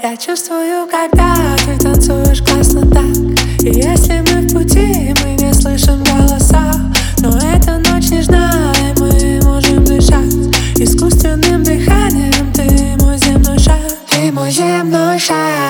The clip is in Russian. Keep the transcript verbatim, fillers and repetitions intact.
Я чувствую, когда ты танцуешь классно так. И если мы в пути, мы не слышим голоса. Но эта ночь нежна, и мы можем дышать искусственным дыханием. Ты мой земной шар, ты мой земной шар.